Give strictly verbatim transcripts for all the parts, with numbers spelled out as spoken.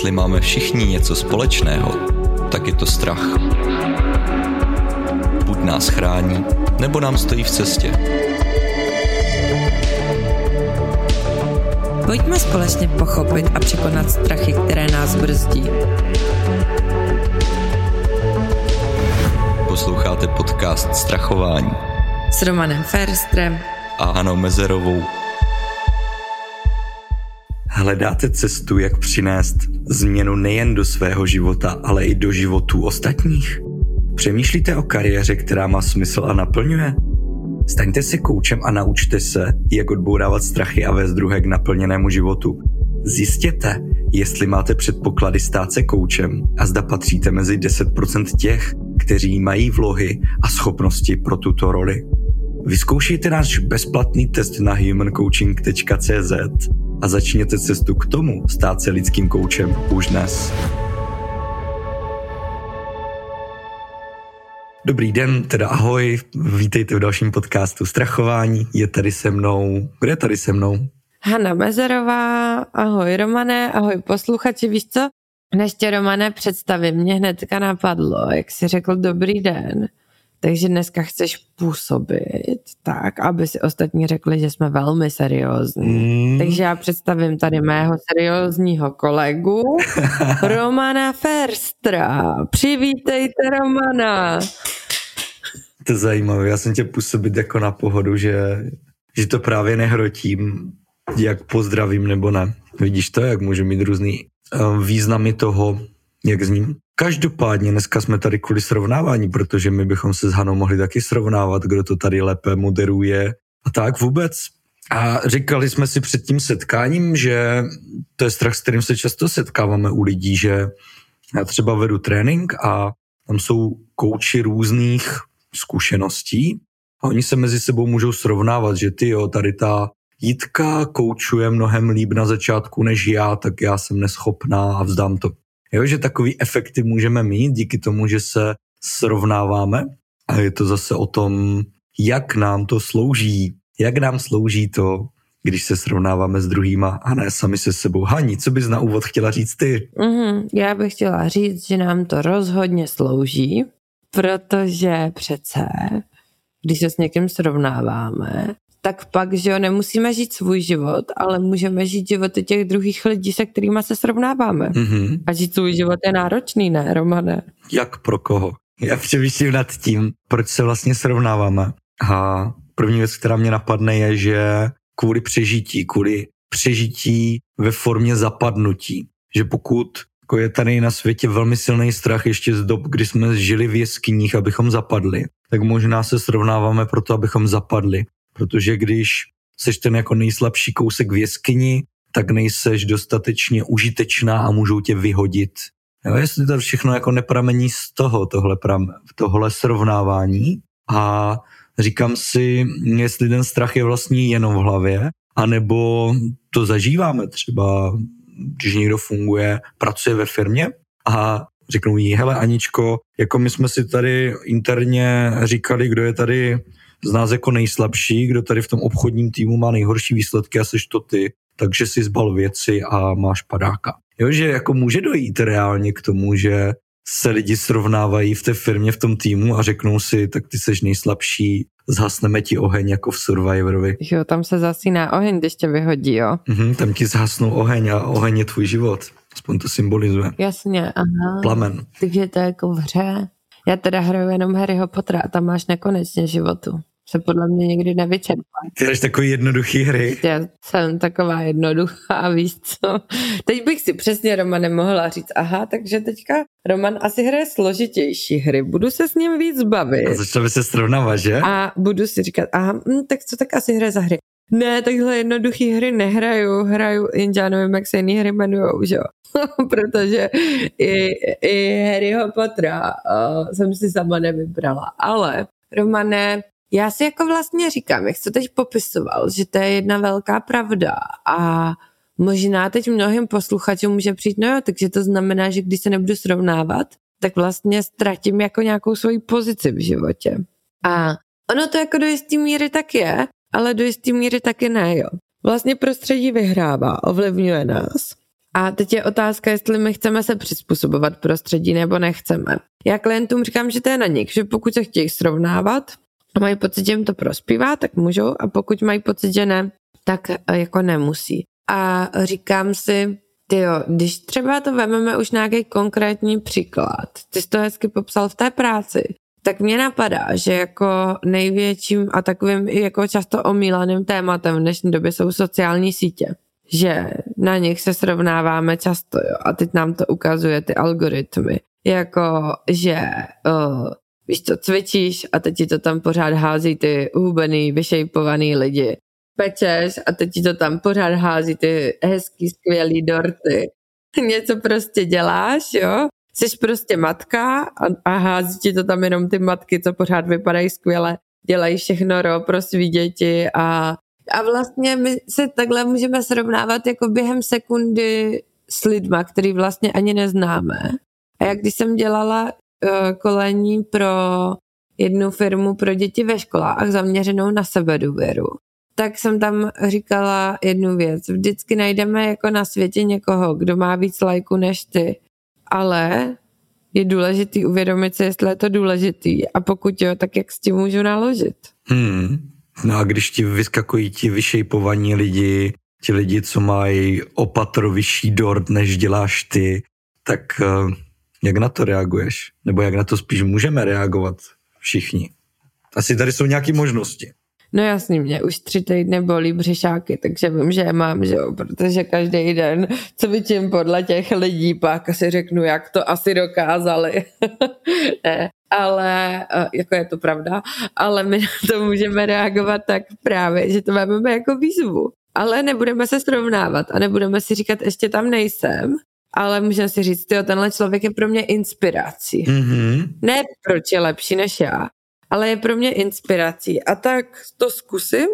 jestli máme všichni něco společného, tak je to strach. Buď nás chrání, nebo nám stojí v cestě. Pojďme společně pochopit a překonat strachy, které nás brzdí. Posloucháte podcast Strachování S Romanem Ferstrem a Hanou Mezerovou. Hledáte cestu, jak přinést změnu nejen do svého života, ale i do životů ostatních? Přemýšlíte o kariéře, která má smysl a naplňuje? Staňte si koučem a naučte se, jak odbourávat strachy a vést druhé k naplněnému životu. Zjistěte, jestli máte předpoklady stát se koučem a zda patříte mezi deset procent těch, kteří mají vlohy a schopnosti pro tuto roli. Vyzkoušejte náš bezplatný test na human coaching tečka cé zet a začněte cestu k tomu stát se lidským koučem už dnes. Dobrý den, teda ahoj, vítejte v dalším podcastu Strachování. Je tady se mnou, kdo je tady se mnou? Hana Mezerová, ahoj Romane, ahoj posluchači, víš co? Než tě, Romane, představím, mě hnedka napadlo, jak jsi řekl dobrý den, takže dneska chceš působit tak, aby si ostatní řekli, že jsme velmi seriózní. Mm. Takže já představím tady mého seriózního kolegu Romana Ferstra. Přivítejte Romana. To je zajímavé, já jsem tě působit jako na pohodu, že, že to právě nehrotím, jak pozdravím nebo ne. Vidíš to, jak může mít různý uh, významy toho, jak zním. Každopádně dneska jsme tady kvůli srovnávání, protože my bychom se s Hanou mohli taky srovnávat, kdo to tady lépe moderuje a tak vůbec. A říkali jsme si před tím setkáním, že to je strach, s kterým se často setkáváme u lidí, že já třeba vedu trénink a tam jsou kouči různých zkušeností a oni se mezi sebou můžou srovnávat, že ty jo, tady ta Jitka koučuje mnohem líp na začátku než já, tak já jsem neschopná a vzdám to. Jo, že takový efekty můžeme mít díky tomu, že se srovnáváme a je to zase o tom, jak nám to slouží, jak nám slouží to, když se srovnáváme s druhýma a ne sami se sebou. Hani, co bys na úvod chtěla říct ty? Mm, já bych chtěla říct, že nám to rozhodně slouží, protože přece, když se s někým srovnáváme, tak pak, že jo, nemusíme žít svůj život, ale můžeme žít životy těch druhých lidí, se kterými se srovnáváme. Mm-hmm. A žít svůj život je náročný, ne, Romane? Jak pro koho? Já přemýšlím nad tím, proč se vlastně srovnáváme. A první věc, která mě napadne, je, že kvůli přežití, kvůli přežití ve formě zapadnutí. Že pokud jako je tady na světě velmi silný strach ještě z dob, kdy jsme žili v jeskyních, abychom zapadli, tak možná se srovnáváme proto, abychom zapadli. Protože když seš ten jako nejslabší kousek v jeskyni, tak nejseš dostatečně užitečná a můžou tě vyhodit. Jo, jestli to všechno jako nepramení z toho, tohle, pram, tohle srovnávání a říkám si, jestli ten strach je vlastně jenom v hlavě, anebo to zažíváme třeba, když někdo funguje, pracuje ve firmě a řeknou jí, hele Aničko, jako my jsme si tady interně říkali, kdo je tady z nás jako nejslabší, kdo tady v tom obchodním týmu má nejhorší výsledky a seš to ty, takže si zbal věci a máš padáka. Jo, že jako může dojít reálně k tomu, že se lidi srovnávají v té firmě, v tom týmu a řeknou si, tak ty seš nejslabší, zhasneme ti oheň jako v Survivorovi. Jo, tam se zasíná oheň, když tě vyhodí, jo? Mhm, tam ti zhasnou oheň a oheň je tvůj život. Aspoň to symbolizuje. Jasně, aha. Plamen. Takže to je jako v hře. Já teda hraju jenom Harryho Pottera a tam máš nekonečně životu. Se podle mě někdy nevyčerpá. Ty jdeš takový jednoduchý hry. Já jsem taková jednoduchá, víš co. Teď bych si přesně Romane mohla říct, aha, takže teďka Roman asi hraje složitější hry, budu se s ním víc bavit. A začal by se srovnávat, že? A budu si říkat, aha, hm, tak co tak asi hraje za hry? Ne, takhle jednoduchý hry nehraju, hraju, jenže já nevím, jak se jiný hry jmenujou, že jo. Protože i, i Harryho Pottera uh, jsem si sama nevybrala. Ale, Romane, já si jako vlastně říkám, jak jsi to teď popisoval, že to je jedna velká pravda a možná teď mnohým posluchačům může přijít, no jo, takže to znamená, že když se nebudu srovnávat, tak vlastně ztratím jako nějakou svoji pozici v životě. A ono to jako do jistý míry tak je, ale do jistý míry taky ne, jo. Vlastně prostředí vyhrává, ovlivňuje nás. A teď je otázka, jestli my chceme se přizpůsobovat prostředí nebo nechceme. Já klientům říkám, že to je na nich, že pokud se chtějí srovnávat a mají pocit, že jim to prospívá, tak můžou, a pokud mají pocit, že ne, tak jako nemusí. A říkám si, tyjo, když třeba to vezmeme už nějaký konkrétní příklad, ty jsi to hezky popsal v té práci, tak mě napadá, že jako největším a takovým jako často omílaným tématem v dnešní době jsou sociální sítě. Že na nich se srovnáváme často, jo, a teď nám to ukazuje ty algoritmy. Jako, že uh, víš co, cvičíš a teď ti to tam pořád hází ty hubený, vyšejpovaný lidi. Pečeš a teď ti to tam pořád hází ty hezký, skvělý dorty. Něco prostě děláš, jo, jsi prostě matka a, a hází ti to tam jenom ty matky, co pořád vypadají skvěle, dělají všechno ro pro svý děti a A vlastně my se takhle můžeme srovnávat jako během sekundy s lidma, který vlastně ani neznáme. A jak když jsem dělala uh, kolení pro jednu firmu pro děti ve školách zaměřenou na sebedůvěru, tak jsem tam říkala jednu věc. Vždycky najdeme jako na světě někoho, kdo má víc lajků než ty, ale je důležitý uvědomit si, jestli je to důležitý a pokud jo, tak jak s tím můžu naložit. Hmm. No a když ti vyskakují ti vyšejpovaní lidi, ti lidi, co mají o patro vyšší dort, než děláš ty, tak uh, jak na to reaguješ? Nebo jak na to spíš můžeme reagovat všichni? Asi tady jsou nějaké možnosti. No jasně, mě už tři týdny bolí břišáky, takže vím, že je mám, že jo, protože každý den cvičím podle těch lidí, pak si řeknu, jak to asi dokázali. Ne, ale jako je to pravda, ale my na to můžeme reagovat tak právě, že to máme jako výzvu. Ale nebudeme se srovnávat a nebudeme si říkat, ještě tam nejsem, ale můžeme si říct, tyjo, tenhle člověk je pro mě inspirací. Mm-hmm. Ne proč je lepší než já, ale je pro mě inspirací. A tak to zkusím,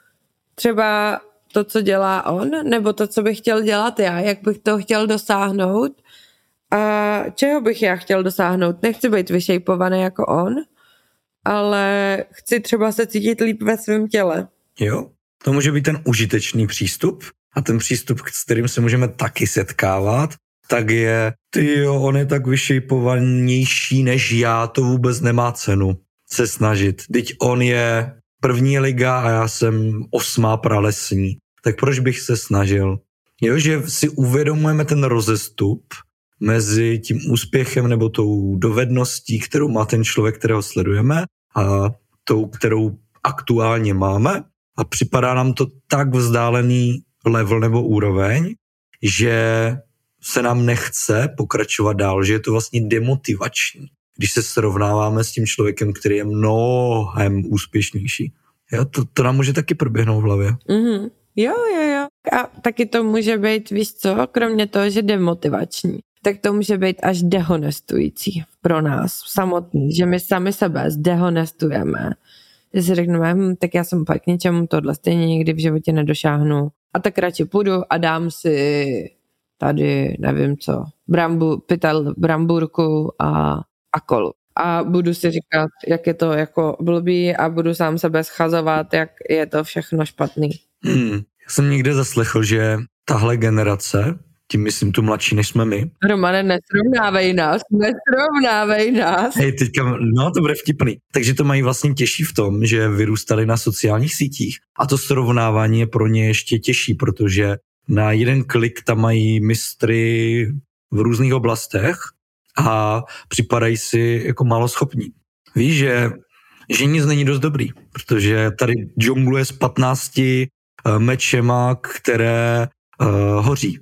třeba to, co dělá on, nebo to, co bych chtěl dělat já, jak bych to chtěl dosáhnout a čeho bych já chtěl dosáhnout. Nechci být vyšejpovaný jako on, ale chci třeba se cítit líp ve svém těle. Jo, to může být ten užitečný přístup a ten přístup, s kterým se můžeme taky setkávat, tak je, tyjo, on je tak vyšejpovanější než já, to vůbec nemá cenu se snažit. Teď on je první liga a já jsem osmá pralesní. Tak proč bych se snažil? Jo, že si uvědomujeme ten rozestup mezi tím úspěchem nebo tou dovedností, kterou má ten člověk, kterého sledujeme, a tou, kterou aktuálně máme. A připadá nám to tak vzdálený level nebo úroveň, že se nám nechce pokračovat dál, že je to vlastně demotivační, když se srovnáváme s tím člověkem, který je mnohem úspěšnější. Jo, to, to nám může taky proběhnout v hlavě. Mm-hmm. Jo, jo, jo. A taky to může být, víš co, kromě toho, že demotivační, tak to může být až dehonestující pro nás samotný, že my sami sebe zdehonestujeme. Že si řekneme, hm, tak já jsem pak k něčemu tohle stejně nikdy v životě nedošáhnu. A tak radši půjdu a dám si tady, nevím co, brambu, pytel, bramburku a, a kolu. A budu si říkat, jak je to jako blbý a budu sám sebe schazovat, jak je to všechno špatný. Hmm. Já jsem někde zaslechl, že tahle generace, tím myslím tu mladší, než jsme my. Romane, nesrovnávej nás, nesrovnávej nás. Hej, teďka, no to bude vtipný. Takže to mají vlastně těžší v tom, že vyrůstali na sociálních sítích a to srovnávání je pro ně ještě těžší, protože na jeden klik tam mají mistry v různých oblastech a připadají si jako málo schopní. Víš, že, že nic není dost dobrý, protože tady džungluje s patnácti uh, mečema, které uh, hoří.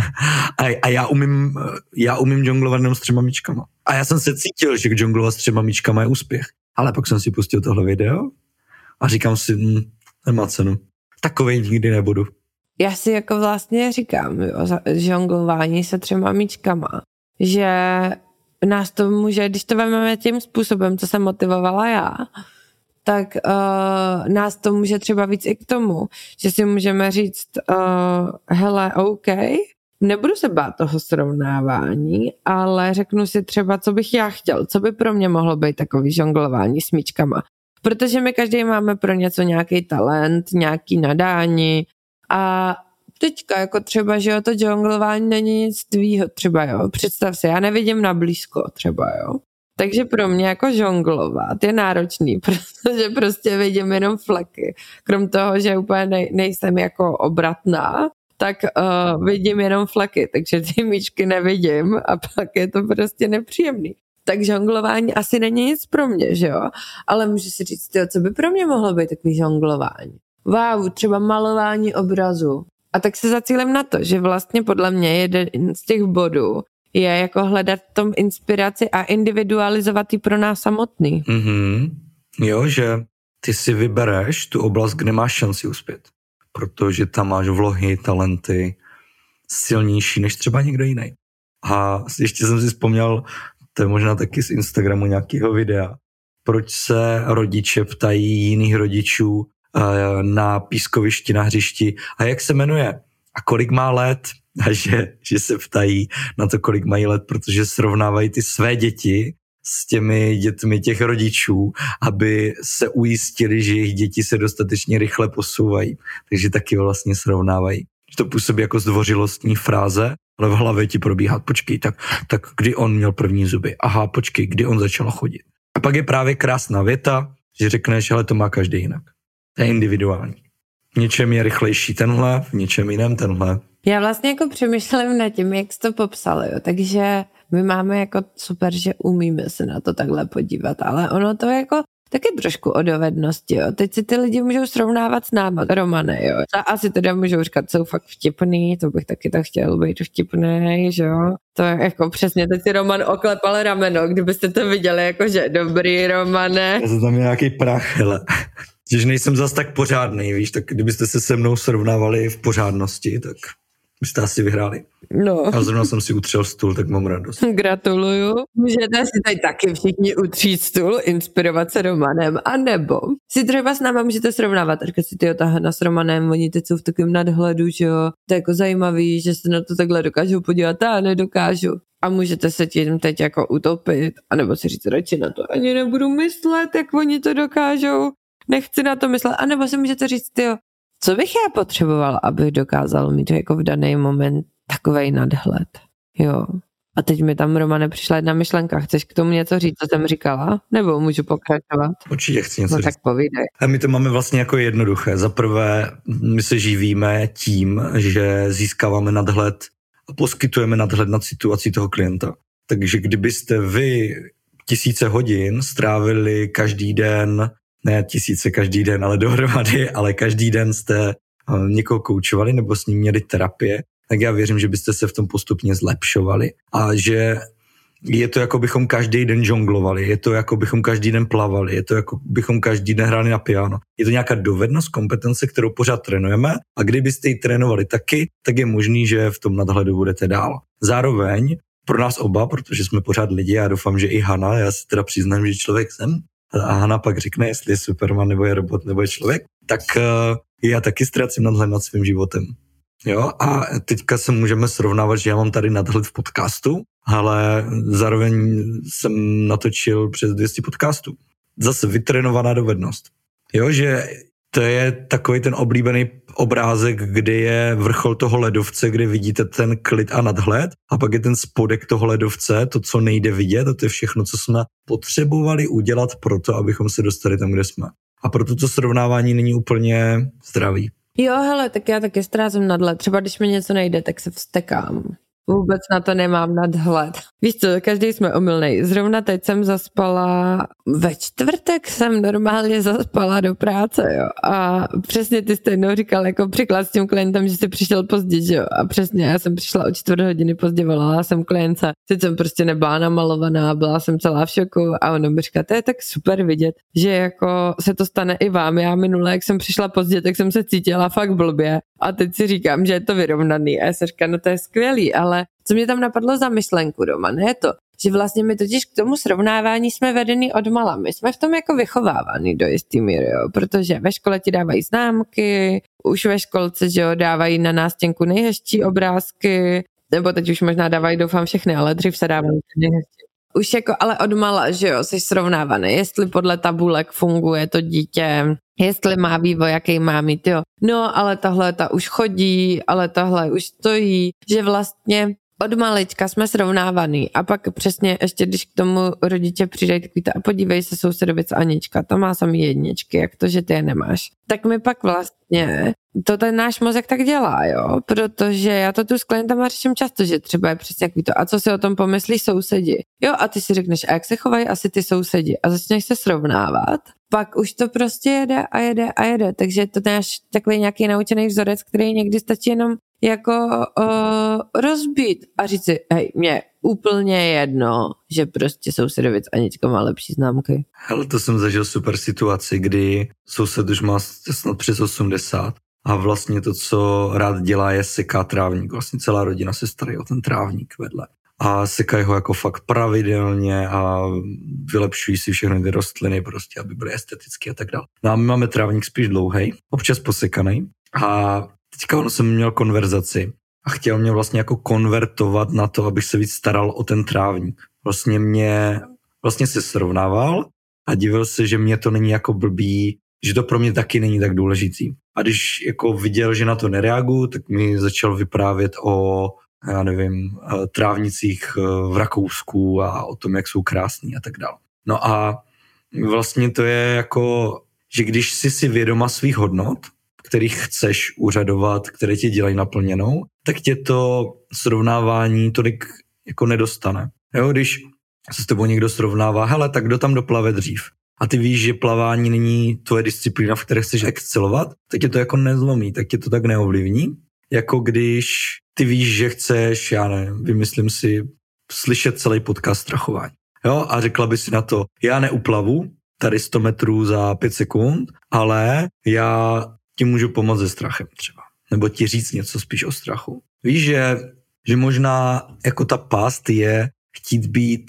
a, a já umím, já umím džunglovat jenom s třema míčkama. A já jsem se cítil, že džunglovat s třema míčkama je úspěch. Ale pak jsem si pustil tohle video a říkám si, hm, nemá cenu. Takovej nikdy nebudu. Já si jako vlastně říkám, jo, žonglování se třema míčkama, že nás to může, když to vezmeme tím způsobem, co jsem motivovala já, tak uh, nás to může třeba víc i k tomu, že si můžeme říct, uh, hele, OK, nebudu se bát toho srovnávání, ale řeknu si třeba, co bych já chtěl, co by pro mě mohlo být takový žonglování s míčkama. Protože my každý máme pro něco nějaký talent, nějaký nadání a teďka, jako třeba, že jo, to žonglování není nic tvýho třeba, jo, představ si, já nevidím na blízko třeba, jo. Takže pro mě jako žonglovat je náročný, protože prostě vidím jenom fleky. Krom toho, že úplně nej, nejsem jako obratná, tak uh, vidím jenom fleky, takže ty míčky nevidím a pak je to prostě nepříjemný. Tak žonglování asi není nic pro mě, že jo? Ale můžu si říct, tyjo, co by pro mě mohlo být takový žonglování? Wow, třeba malování obrazu. A tak se zacílím na to, že vlastně podle mě jeden z těch bodů je jako hledat v tom inspiraci a individualizovat ji pro nás samotný. Mm-hmm. Jo, že ty si vybereš tu oblast, kde máš šanci uspět. Protože tam máš vlohy, talenty silnější než třeba někdo jiný. A ještě jsem si vzpomněl, to je možná taky z Instagramu nějakého videa, proč se rodiče ptají jiných rodičů na pískovišti, na hřišti a jak se jmenuje a kolik má let a že, že se ptají na to, kolik mají let, protože srovnávají ty své děti s těmi dětmi těch rodičů, aby se ujistili, že jejich děti se dostatečně rychle posouvají. Takže taky vlastně srovnávají. To působí jako zdvořilostní fráze, ale v hlavě ti probíhá, počkej, tak, tak kdy on měl první zuby? Aha, počkej, kdy on začal chodit? A pak je právě krásná věta, že řekneš, ale to má každý jinak. To je individuální. V něčem je rychlejší tenhle, v něčem jiném tenhle. Já vlastně jako přemýšlím nad tím, jak jsi to popsal, jo. Takže my máme jako super, že umíme se na to takhle podívat, ale ono to jako taky trošku o dovednosti, jo. Teď si ty lidi můžou srovnávat s náma, Romane, jo. A asi teda můžou říkat, jsou fakt vtipný, to bych taky tak chtěl být vtipný, že jo. To je jako přesně, teď si Roman oklepal rameno, kdybyste to viděli, jakože dobrý, Romane. Já jsem tam nějaký prach, hele. Když nejsem zas tak pořádnej, víš, tak kdybyste se se mnou srovnávali v pořádnosti, tak byste asi vyhráli. No. A zrovna jsem si utřel stůl, tak mám radost. Gratuluju. Můžete si tady taky všichni utřít stůl, inspirovat se Romanem, anebo si třeba s náma můžete srovnávat, a říkat si, tyjo, ta Hana s Romanem, oni teď jsou v takovém nadhledu, že jo, to je jako zajímavý, že se na to takhle dokážou podívat, já nedokážu. A můžete se tím teď jako utopit, anebo si říct, radši na to ani nebudu myslet, jak oni to dokážou, nechci na to myslet, anebo si můžete říct, tyjo, co bych já potřeboval, abych dokázal mít jako v daný moment takovej nadhled, jo. A teď mi tam, Romane, přišla jedna myšlenka. Chceš k tomu něco říct, co jsem říkala? Nebo můžu pokračovat? Určitě chci něco no, říct. Tak povídej. A my to máme vlastně jako jednoduché. Za prvé, my se živíme tím, že získáváme nadhled a poskytujeme nadhled nad situací toho klienta. Takže kdybyste vy tisíce hodin strávili každý den, ne tisíce každý den, ale dohromady, ale každý den jste někoho koučovali nebo s ním měli terapie, tak já věřím, že byste se v tom postupně zlepšovali a že je to jako bychom každý den žonglovali, je to jako bychom každý den plavali, je to jako bychom každý den hráli na piano. Je to nějaká dovednost, kompetence, kterou pořád trénujeme a kdybyste ji trénovali taky, tak je možný, že v tom nadhledu budete dál. Zároveň pro nás oba, protože jsme pořád lidi, já doufám, že i Hana, já si teda přiznám, že člověk jsem, a Hana pak řekne, jestli je Superman, nebo je robot, nebo je člověk, tak uh, já taky ztrácím nadhled nad svým životem. Jo, a teďka se můžeme srovnávat, že já mám tady nadhled v podcastu, ale zároveň jsem natočil přes dvě stě podcastů. Zase vytrénovaná dovednost. Jo, že to je takový ten oblíbený obrázek, kde je vrchol toho ledovce, kde vidíte ten klid a nadhled a pak je ten spodek toho ledovce, to, co nejde vidět, a to je všechno, co jsme potřebovali udělat pro to, abychom se dostali tam, kde jsme. A proto to srovnávání není úplně zdravý. Jo, hele, tak já taky ztrácím nadhled. Třeba když mi něco nejde, tak se vztekám. Vůbec na to nemám nadhled. Víš co, každý jsme omylnej. Zrovna teď jsem zaspala, ve čtvrtek jsem normálně zaspala do práce, jo. A přesně ty jste jednou říkal jako příklad s tím klientem, že jsi přišel pozdě, že jo. A přesně, já jsem přišla o čtvrt hodiny pozdě, volala jsem klience. Teď jsem prostě nebyla namalovaná, byla jsem celá v šoku a ono mi říká, to je tak super vidět, že jako se to stane i vám. Já minule, jak jsem přišla pozdě, tak jsem se cítila fakt blbě. A teď si říkám, že je to vyrovnaný. A já se říkám, no to je skvělý, ale co mě tam napadlo za myšlenku, Roman, je to, že vlastně my totiž k tomu srovnávání jsme vedený od mala. My jsme v tom jako vychovávaný do jistý míry, jo, protože ve škole ti dávají známky, už ve školce, že jo, dávají na nástěnku nejhezčí obrázky, nebo teď už možná dávají, doufám, všechny, ale dřív se dávají nejhezčí. Už jako ale od mala, že jo, jsi srovnávaný, jestli podle tabulek funguje to dítě jestli má vývoj, jaký má mít, jo. No, ale tahle ta už chodí, ale tahle už stojí, že vlastně od malička jsme srovnávaný a pak přesně ještě, když k tomu rodiče přidají takový to a podívej se sousedovic Anička, ta má samý jedničky, jak to, že ty je nemáš. Tak mi pak vlastně, to ten náš mozek tak dělá, jo, protože já to tu s klientama řeším často, že třeba je přesně takový to, a co si o tom pomyslí sousedi, jo, a ty si řekneš, a jak se chovají asi ty sousedi a začneš se srovnávat, pak už to prostě jede a jede a jede, takže to je takový nějaký naučený vzorec, který někdy stačí jenom jako uh, rozbít a říct si, hej, mě úplně jedno, že prostě sousedovic Anička má lepší známky. Hele, to jsem zažil super situaci, kdy soused už má snad přes osmdesát a vlastně to, co rád dělá, je seká trávník. Vlastně celá rodina se starají o ten trávník vedle. A sekají ho jako fakt pravidelně a vylepšují si všechny ty rostliny prostě, aby byly estetické a tak dále. No a my máme trávník spíš dlouhej, občas posekaný a teďka on jsem měl konverzaci a chtěl mě vlastně jako konvertovat na to, abych se víc staral o ten trávník. Vlastně mě, vlastně se srovnával a divil se, že mě to není jako blbý, že to pro mě taky není tak důležitý. A když jako viděl, že na to nereaguju, tak mi začal vyprávět o, já nevím, trávnicích v Rakousku a o tom, jak jsou krásný a tak dále. No a vlastně to je jako, že když jsi si vědoma svých hodnot, kterých chceš úřadovat, které tě dělají naplněnou, tak tě to srovnávání tolik jako nedostane. Jo, když se s tebou někdo srovnává, hele, tak kdo tam doplave dřív? A ty víš, že plavání není tvoje disciplína, v které chceš excelovat, tak tě to jako nezlomí, tak tě to tak neovlivní. Jako když ty víš, že chceš, já nevím, vymyslím si, slyšet celý podcast strachování. Jo, a řekla by si na to, já neuplavu tady sto metrů za pět sekund, ale já ti můžu pomoct se strachem třeba. Nebo ti říct něco spíš o strachu. Víš, že, že možná jako ta past je chtít být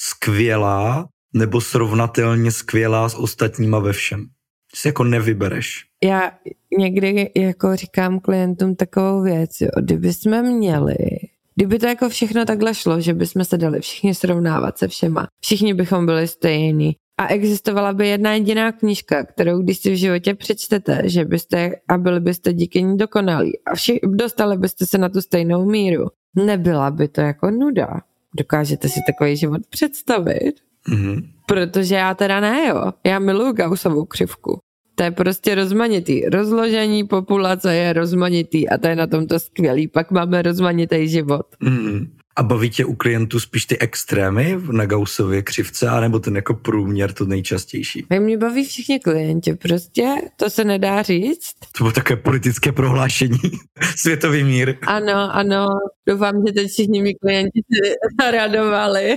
skvělá nebo srovnatelně skvělá s ostatníma ve všem. Si jako nevybereš. Já někdy jako říkám klientům takovou věc, jo, kdyby jsme měli, kdyby to jako všechno takhle šlo, že bychom se dali všichni srovnávat se všema, všichni bychom byli stejní a existovala by jedna jediná knížka, kterou když si v životě přečtete, že byste a byli byste díky ní dokonalí a vši, dostali byste se na tu stejnou míru, nebyla by to jako nuda. Dokážete si takový život představit? Mm-hmm. Protože já teda ne, jo. Já miluji Gaussovou křivku. To je prostě rozmanitý. Rozložení populace je rozmanitý a to je na tomto skvělý. Pak máme rozmanitý život. Mm. A baví tě u klientů spíš ty extrémy na Gaussově křivce, anebo ten jako průměr to nejčastější? Mě baví všichni klienti, prostě to se nedá říct. To bylo takové politické prohlášení. Světový mír. Ano, ano. Doufám, že teď všichni mi klienti se zaradovali.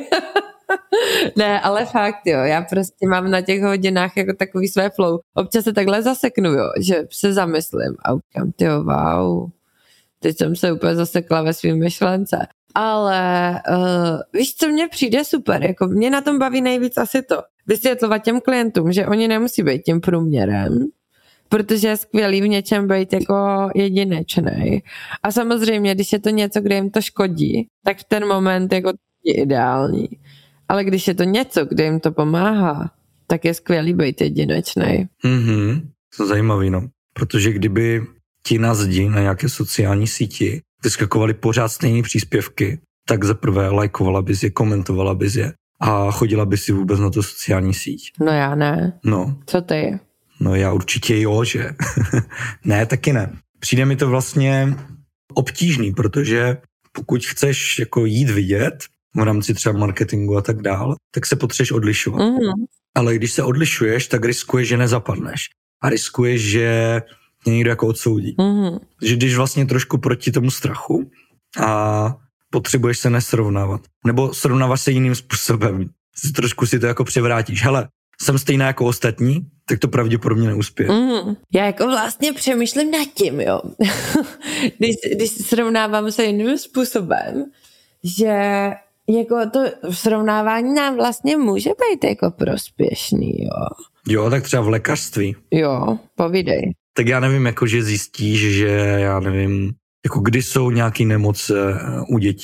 Ne, ale fakt, jo, já prostě mám na těch hodinách jako takový své flow. Občas se takhle zaseknu, jo, že se zamyslím a říkám, tyjo, wow, teď jsem se úplně zasekla ve svým myšlence. Ale uh, víš, co mně přijde super, jako mě na tom baví nejvíc asi to, vysvětlovat těm klientům, že oni nemusí být tím průměrem, protože je skvělý v něčem být jako jedinečnej. A samozřejmě, když je to něco, kde jim to škodí, tak v ten moment jako je ideální. Ale když je to něco, kde jim to pomáhá, tak je skvělý být jedinečnej. Mhm, to je zajímavý, no. Protože kdyby ti na zdi na nějaké sociální síti vyskakovaly pořád stejné příspěvky, tak zaprvé lajkovala bys je, komentovala bys je a chodila bys si vůbec na tu sociální síť. No já ne. No. Co ty? No já určitě jo, že? Ne, taky ne. Přijde mi to vlastně obtížný, protože pokud chceš jako jít vidět v rámci třeba marketingu a tak dál, tak se potřebuješ odlišovat. Mm. Ale když se odlišuješ, tak riskuješ, že nezapadneš. A riskuješ, že tě někdo jako odsoudí. Mm. Že jdeš vlastně trošku proti tomu strachu a potřebuješ se nesrovnávat. Nebo srovnáváš se jiným způsobem. Trošku si to jako převrátíš. Hele, jsem stejná jako ostatní, tak to pravděpodobně neuspěje. Mm. Já jako vlastně přemýšlím nad tím, jo. když, když srovnávám se jiným způsobem, že jako to srovnávání nám vlastně může být jako prospěšný, jo. Jo, tak třeba v lékařství. Jo, povídej. Tak já nevím, jako že zjistíš, že já nevím, jako kdy jsou nějaký nemoce u dětí.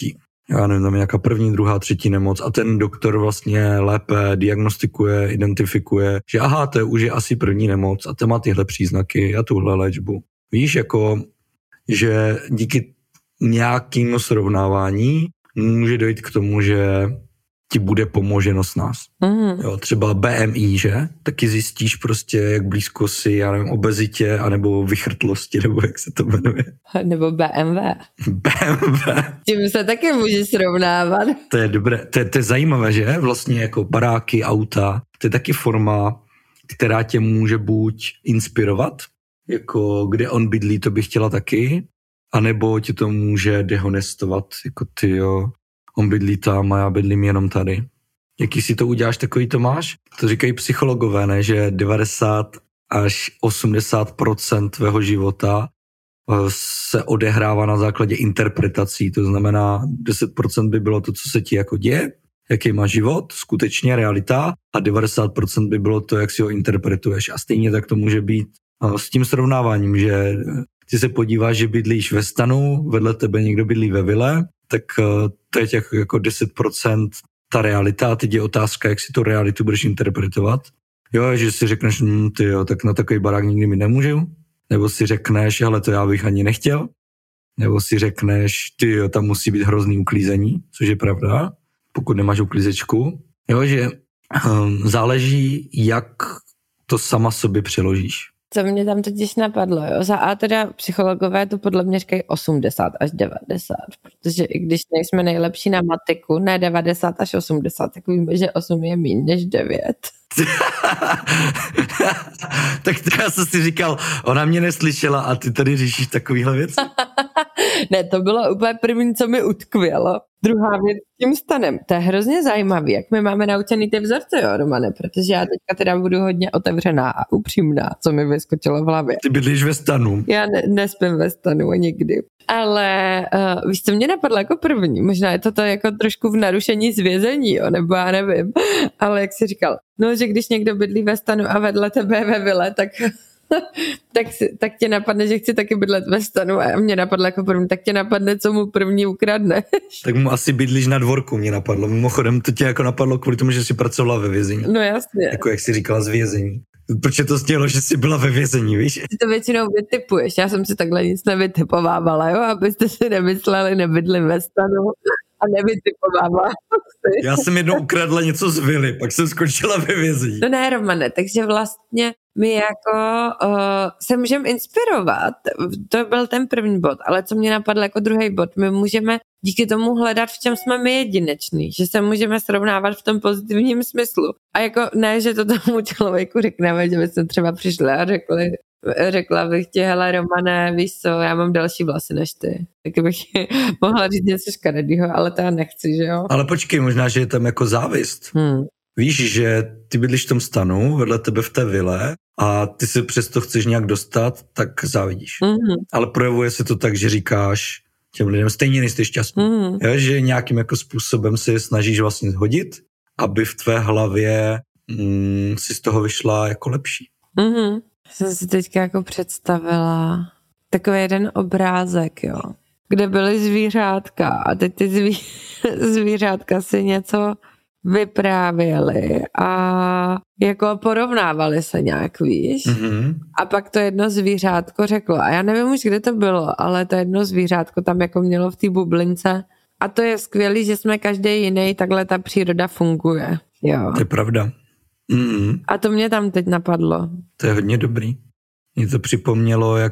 já nevím, tam je nějaká první, druhá, třetí nemoc a ten doktor vlastně lépe diagnostikuje, identifikuje, že aha, to je už je asi první nemoc a to má tyhle příznaky a tuhle léčbu. Víš, jako, že díky nějakým srovnávání může dojít k tomu, že ti bude pomoženo s nás. Mm. Jo, třeba B M I, že? Taky zjistíš prostě, jak blízko si, já nevím, obezitě, anebo vychrtlosti, nebo jak se to jmenuje. Nebo B M W. B M W. Tím se taky může srovnávat. To je dobré, to je, to je zajímavé, že? Vlastně jako baráky, auta, to je taky forma, která tě může buď inspirovat, jako kde on bydlí, to bych chtěla taky, anebo ti to může dehonestovat, jako ty jo, on bydlí tam a já bydlím jenom tady. Jaký si to uděláš, takový to máš? To říkají psychologové, ne? Že devadesát až osmdesát procent tvého života se odehrává na základě interpretací, to znamená deset procent by bylo to, co se ti jako děje, jaký má život, skutečně realita a devadesát procent by bylo to, jak si ho interpretuješ a stejně tak to může být s tím srovnáváním, že ty se podíváš, že bydlíš ve stanu, vedle tebe někdo bydlí ve vile, tak to je těch jako deset procent ta realita a teď je otázka, jak si tu realitu budeš interpretovat. Jo, že si řekneš, hm, ty jo, tak na takový barák nikdy mi nemůžu, nebo si řekneš, hele, to já bych ani nechtěl, nebo si řekneš, ty jo, tam musí být hrozný uklízení, což je pravda, pokud nemáš uklízečku. Jo, že um, záleží, jak to sama sobě přeložíš. Co mě tam totiž napadlo, jo? Za A teda psychologové to podle mě říkají osmdesát až devadesát, protože i když nejsme nejlepší na matiku, ne devadesát až osmdesát, tak víme, že osm je méně než devět. Tak to já jsem si říkal, ona mě neslyšela a ty tady řešíš takovýhle věci. Ne, to bylo úplně první, co mi utkvělo. Druhá věc s tím stanem. To je hrozně zajímavý, jak my máme naučený ty vzorce, jo, Romane, protože já teďka teda budu hodně otevřená a upřímná, co mi vyskočilo v hlavě. Ty bydlíš ve stanu. Já ne, nespím ve stanu nikdy. Ale uh, víš, co mě napadlo jako první, možná je to, to jako trošku v narušení zvězení, jo, nebo já nevím, ale jak jsi říkal, no, že když někdo bydlí ve stanu a vedle tebe ve vile, tak... tak, tak tě napadne, že chci taky bydlet ve stanu a mě napadlo jako první, tak tě napadne, co mu první ukradneš. Tak mu asi bydlíš na dvorku, mě napadlo. Mimochodem to tě jako napadlo kvůli tomu, že jsi pracovala ve vězení. No jasně. Jako jak jsi říkala z vězení. Proč je to stělo, že jsi byla ve vězení, víš? Ty to většinou vytipuješ, já jsem si takhle nic nevytipovávala, jo, abyste si nemysleli, nebydli ve stanu a nevytipovávala. Já jsem jednou ukradla něco z vily, pak jsem skončila ve vězení. No ne, Romane, takže vlastně my jako uh, se můžeme inspirovat, to byl ten první bod, ale co mě napadlo jako druhý bod, my můžeme díky tomu hledat, v čem jsme my jedineční, že se můžeme srovnávat v tom pozitivním smyslu. A jako ne, že to tomu člověku řekneme, že bychom třeba přišli a řekli, řekla bych ti, hele Romane, víš co, já mám další vlasy než ty. Tak bych mohla říct něco škaredýho, ale to já nechci, že jo? Ale počkej, možná, že je tam jako závist. Hmm. Víš, že ty bydlíš v tom stanu, vedle tebe v té vile a ty se přesto chceš nějak dostat, tak závidíš. Mm-hmm. Ale projevuje se to tak, že říkáš těm lidem, stejně nejste šťastný. Mm-hmm. Jo, že nějakým jako způsobem se snažíš vlastně hodit, aby v tvé hlavě mm, si z toho vyšla jako lepší. Mm-hmm. Jsem si teďka jako představila takový jeden obrázek, jo, kde byly zvířátka a teď ty zví, zvířátka si něco vyprávěli a jako porovnávali se nějak, víš. Mm-hmm. A pak to jedno zvířátko řeklo, a já nevím už, kde to bylo, ale to jedno zvířátko tam jako mělo v té bublince. A to je skvělý, že jsme každý jiný, takhle ta příroda funguje. Jo. To je pravda. Mm-hmm. A to mě tam teď napadlo. To je hodně dobrý. Mě to připomnělo, jak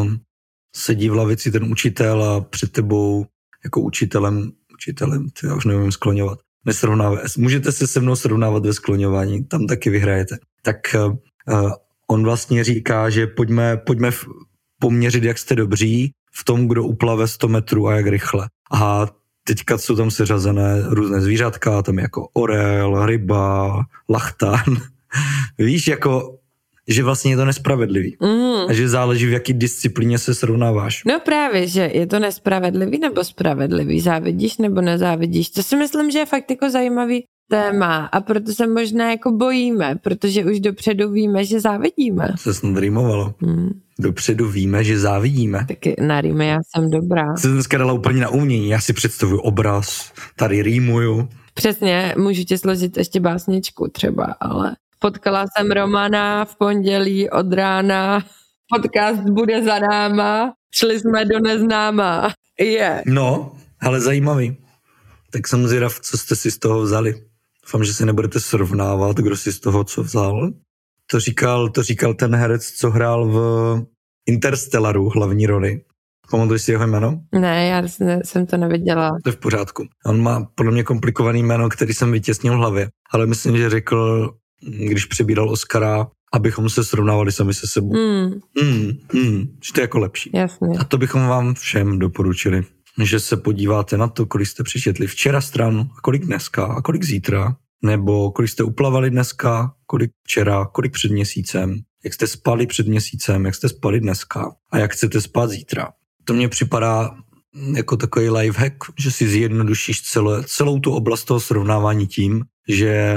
sedí v lavici ten učitel a před tebou jako učitelem, učitelem, ty já už nevím skloňovat, nesrovnávat. Můžete se se mnou srovnávat ve skloňování, tam taky vyhrajete. Tak uh, on vlastně říká, že pojďme, pojďme poměřit, jak jste dobří v tom, kdo uplave sto metrů a jak rychle. A teďka jsou tam seřazené různé zvířátka, tam jako orel, ryba, lachtán. Víš, jako, že vlastně je to nespravedlivý. Mm. A že záleží, v jaký disciplíně se srovnáváš. No právě, že je to nespravedlivý nebo spravedlivý. Závidíš nebo nezávidíš. To si myslím, že je fakt jako zajímavý téma a proto se možná jako bojíme, protože už dopředu víme, že závidíme. Se snad rýmovalo. Hmm. Dopředu víme, že závidíme. Taky na rýmy já jsem dobrá. Jsem dneska dala úplně na umění, já si představuju obraz, tady rýmuju. Přesně, můžu ti složit ještě básničku třeba, ale potkala jsem Romana v pondělí od rána, podcast bude za náma, šli jsme do neznáma. Je. Yeah. No, ale zajímavý. Tak jsem zvědav, co jste si z toho vzali. Doufám, že si nebudete srovnávat, kdo si z toho co vzal. To říkal, to říkal ten herec, co hrál v Interstellaru hlavní roli. Pamatuješ si jeho jméno? Ne, já jsem to neviděla. To je v pořádku. On má podle mě komplikovaný jméno, který jsem vytěsnil v hlavě. Ale myslím, že řekl, když přebíral Oscara, abychom se srovnávali sami se sebou. Mm. Mm, mm, že to je jako lepší. Jasně. A to bychom vám všem doporučili. Že se podíváte na to, kolik jste přečetli včera stran, a kolik dneska, a kolik zítra, nebo kolik jste uplavali dneska, kolik včera, kolik před měsícem, jak jste spali před měsícem, jak jste spali dneska a jak chcete spát zítra. To mně připadá jako takový lifehack, že si zjednodušíš celé, celou tu oblast toho srovnávání tím, že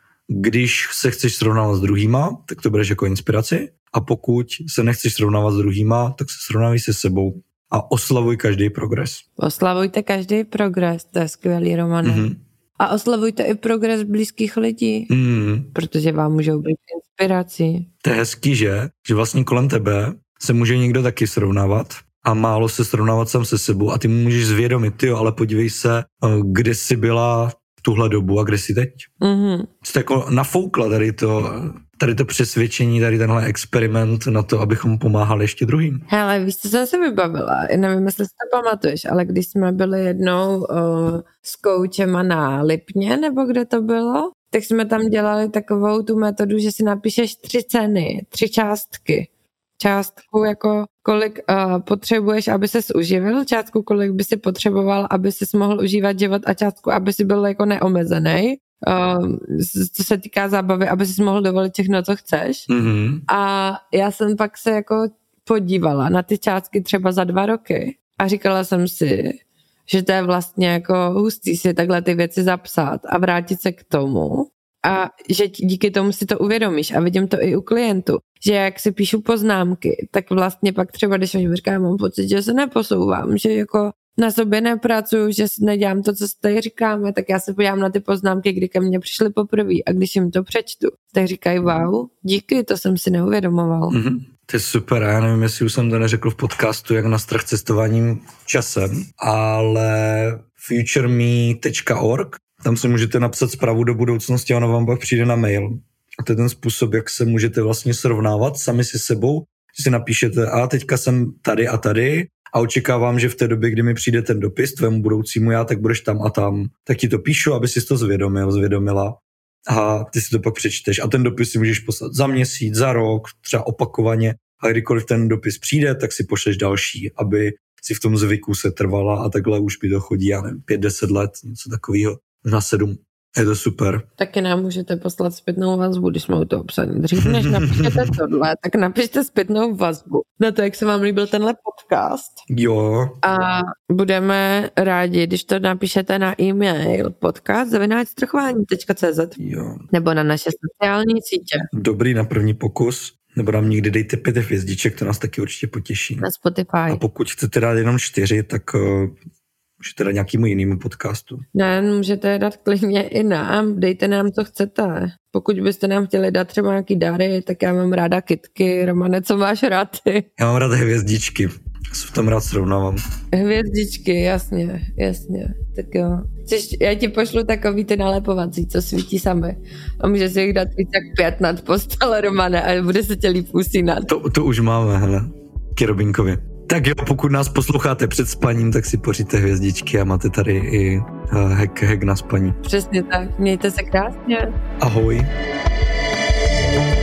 když se chceš srovnávat s druhýma, tak to bereš jako inspiraci, a pokud se nechceš srovnávat s druhýma, tak se srovnávaj se sebou. A oslavuj každý progres. Oslavujte každý progres, to je skvělý, Romane. Mm-hmm. A oslavujte i progres blízkých lidí, mm. protože vám můžou být inspirací. To je hezký, že? Že vlastně kolem tebe se může někdo taky srovnávat a málo se srovnávat sám se sebou a ty mu můžeš zvědomit, tyjo, ale podívej se, kde jsi byla v tuhle dobu a kde jsi teď. Mm-hmm. Jste jako nafoukla tady to... tady to přesvědčení, tady tenhle experiment na to, abychom pomáhali ještě druhým. Hele, víš, co jsem se vybavila? Já nevím, jestli si to pamatuješ, ale když jsme byli jednou uh, s koučema na Lipně, nebo kde to bylo, tak jsme tam dělali takovou tu metodu, že si napíšeš tři ceny, tři částky. Částku jako kolik uh, potřebuješ, aby ses uživil, částku kolik by si potřeboval, aby ses mohl užívat život a částku, aby si byl jako neomezený. Uh, co se týká zábavy, aby si mohl dovolit všechno, co chceš. Mm-hmm. A já jsem pak se jako podívala na ty částky třeba za dva roky a říkala jsem si, že to je vlastně jako hustý si takhle ty věci zapsat a vrátit se k tomu a že díky tomu si to uvědomíš a vidím to i u klientů, že jak si píšu poznámky, tak vlastně pak třeba, když oni říkají, mám pocit, že se neposouvám, že jako na sobě nepracuju, že nedělám to, co tady říkáme, tak já se podívám na ty poznámky, kdy ke mně přišly poprvé a když jim to přečtu, tak říkají, wow, díky, to jsem si neuvědomoval. Mm-hmm. To je super, já nevím, jestli už jsem to neřekl v podcastu, jak na strach cestováním časem, ale future me tečka org, tam si můžete napsat zprávu do budoucnosti a ona vám pak přijde na mail. A to je ten způsob, jak se můžete vlastně srovnávat sami se sebou, že si napíšete, a teďka jsem tady a tady, a očekávám, že v té době, kdy mi přijde ten dopis tvému budoucímu já, tak budeš tam a tam. Tak ti to píšu, aby si to zvědomil, zvědomila. A ty si to pak přečteš. A ten dopis si můžeš poslat za měsíc, za rok, třeba opakovaně. A kdykoliv ten dopis přijde, tak si pošleš další, aby si v tom zvyku se trvala a takhle už by to chodí, já nevím, pět, deset let, něco takového, na sedm. Je to super. Taky nám můžete poslat zpětnou vazbu, když jsme u toho psaní. Dřív než napíšete tohle, tak napište zpětnou vazbu na to, jak se vám líbil tenhle podcast. Jo. A budeme rádi, když to napíšete na e-mail podcast zavináč strachování tečka cé zet jo. Nebo na naše sociální sítě. Dobrý na první pokus. Nebo nám někdy dejte pět hvězdiček, to nás taky určitě potěší. Na Spotify. A pokud chcete dát jenom čtyři, tak... Uh, můžete dát nějakému jinému podcastu. Ne, můžete dát klidně i nám, dejte nám, co chcete. Pokud byste nám chtěli dát třeba nějaký dary, tak já mám ráda kytky. Romane, co máš rád ty? Já mám rád hvězdičky. Já se v tom rád srovnávám. Hvězdičky, jasně, jasně. Tak jo. Chceš, já ti pošlu takový ty nalepovací, co svítí sami. A může si jich dát víc jak pět nad postele, Romane, a bude se tě líp usínat. To, to už máme, hele. Kirobinkovi. Tak jo, pokud nás posloucháte před spaním, tak si pořiďte hvězdičky a máte tady i uh, hack, hack na spaní. Přesně tak. Mějte se krásně. Ahoj.